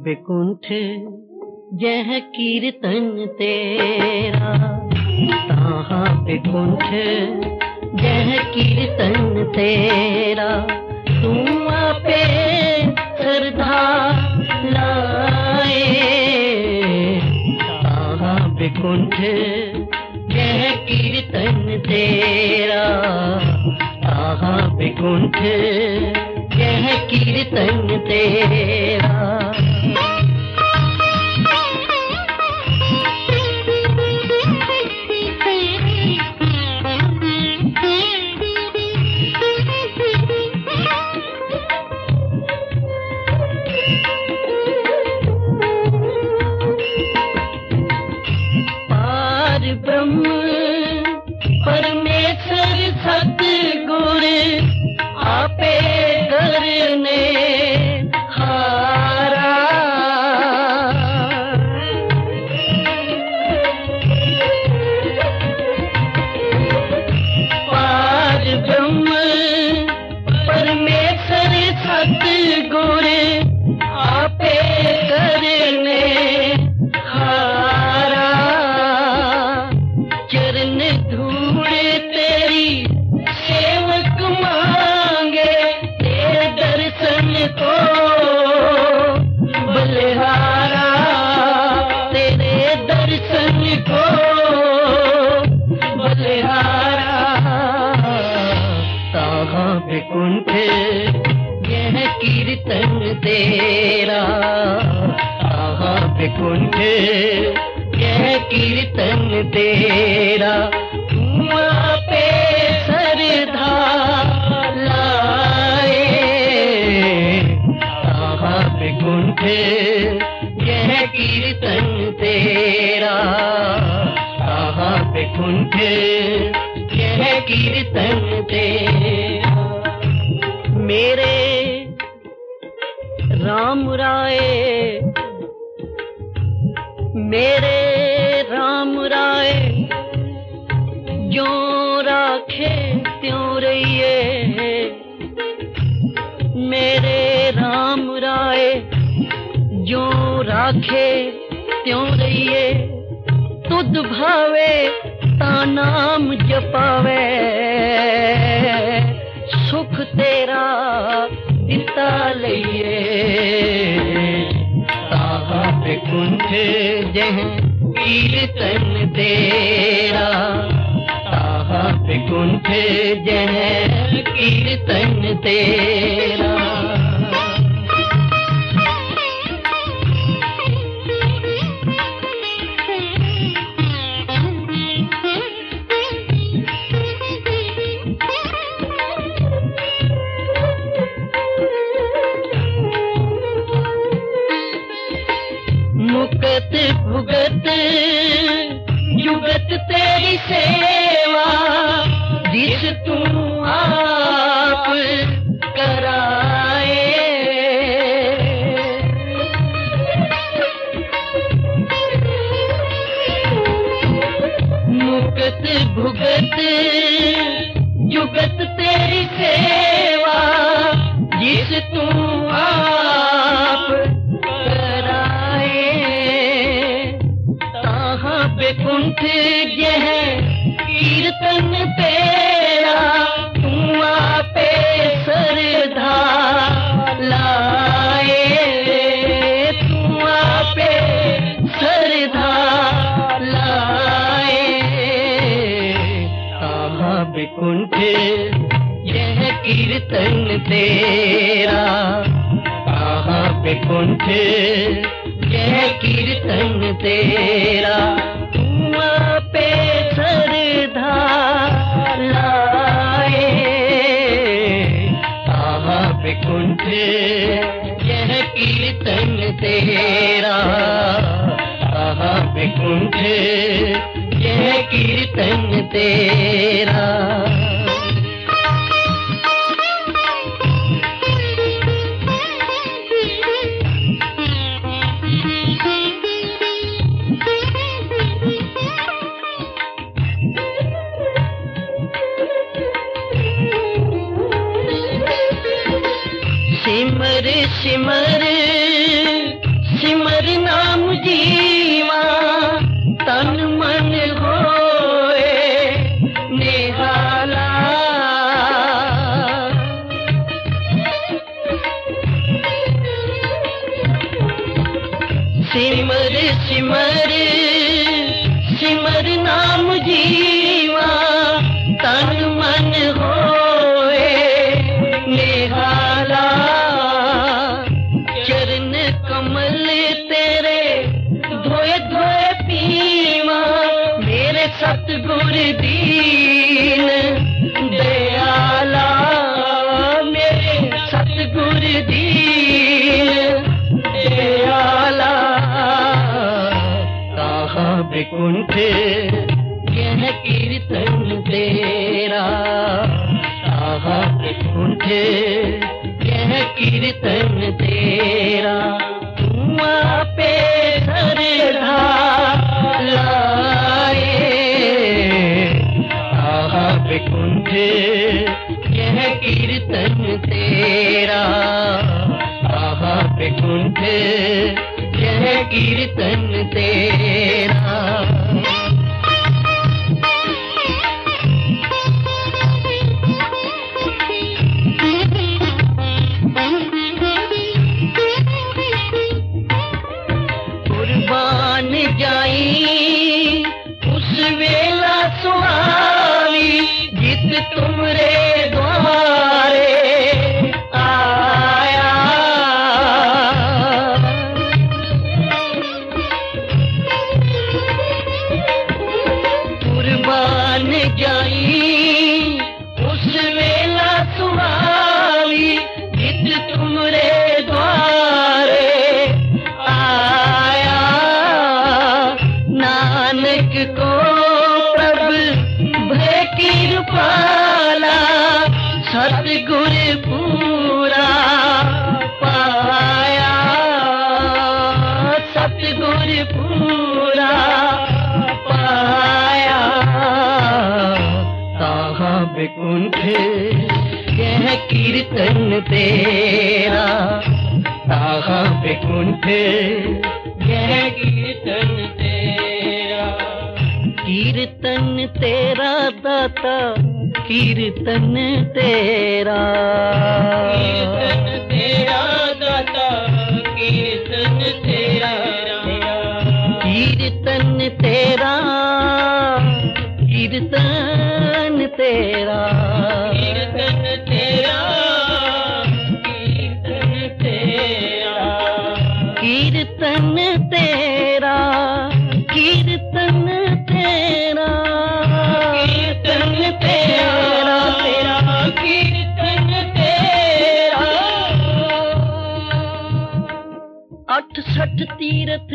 बिकुंठ जह कीर्तन तेरा, ताहा बिकुंठ जह कीर्तन तेरा, तू आपे श्रद्धा लाए। ताहा बिकुंठ जह कीर्तन तेरा, ताहा बिकुंठ जह कीर्तन तेरा। परमेश्वर सतगुर आपे करने हारा। पार ब्रह्म परमेश्वर सतगुर आपे करने हारा। चरण धूल तेरी सेवक मांगे, तेरे दर्शन को बलिहारा। तेरे दर्शन को बलिहारा। ताहा बिकुंठ यह कीर्तन तेरा, ताहा बिकुंठ यह कीर्तन तेरा, तू आपे श्रद्धा लाए। ताहा बिकुंठ यह कीर्तन तेरा, ताहा बिकुंठ यह कीर्तन तेरा। मेरे राम राय, मेरे राम राय, जो राखे त्यों रहिए। मेरे राम राय, जो राखे त्यों रहिए। तुध भावे ता नाम जपावे, सुख तेरा दिता लइए। ताहा बिकुंठ जह कीर्तन तेरा, ताहा बिकुंठ जह कीर्तन तेरा। मुकत भुगत युगत तेरी सेवा, जिस तू आप कराए। मुकत भुगत युगत तेरी सेवा, जिस तू आप बिकुंठ यह कीर्तन तेरा, तू आपे श्रद्धा लाए। तू आपे श्रद्धा लाए। ताहा बिकुंठ यह कीर्तन तेरा, ताहा बिकुंठ यह कीर्तन तेरा, पे श्रद्धा लाए। ताहा बिकुंठ यह कीर्तन तेरा, ताहा बिकुंठ यह कीर्तन तेरा। सिमर सिमर सिमर नाम जीवा तन मन होए निहाला। सिमर सिमर सिमर नाम जीवा तन मन होए निहाला। चरण कमल तेरे धोए धोए पीवा मेरे सतगुर दीन दयाला। मेरे सतगुर दीन दयाला। कहाँ बैकुंठ यह कीर्तन तेरा। कहाँ बैकुंठ यह कीर्तन तेरा। तू आपे सरधा लाए। कहाँ बैकुंठ यह कीर्तन तेरा। कहाँ बैकुंठ यह कीर्तन तेरा। कुर्बान जाई उस वेला सुहावी जित तुमरे द्वारे आया। कुर्बान जाई उस वेला सुहावी जित तुमरे द्वारे आया। नानक को प्रभु भय कृपाला सतगुर पूरा पाया। सतगुर पूरा पाया। कहाँ बैकुंठ यह कीर्तन तेरा। कहाँ बैकुंठ यह कीर्तन तेरा। कीर्तन तेरा दाता कीर्तन तेरा। कीर्तन तेरा दाता कीर्तन तेरा। कीर्तन तेरा कीर्तन तेरा। कीर्तन तेरा कीर्तन तेरा। कीर्तन तेरा कीर्तन तेरा। कीर्तन तेरा तेरा कीर्तन तेरा। 68 तीर्थ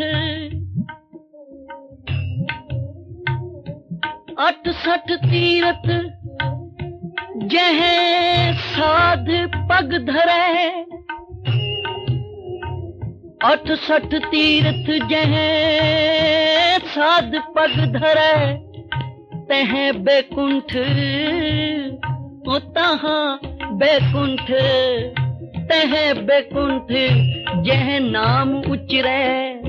68 तीर्थ जह साध पग धरे। 68 तीर्थ जह साध पग धरे। तह बैकुंठ ओ तहाँ बैकुंठ। तह बैकुंठ जह नाम उचरे।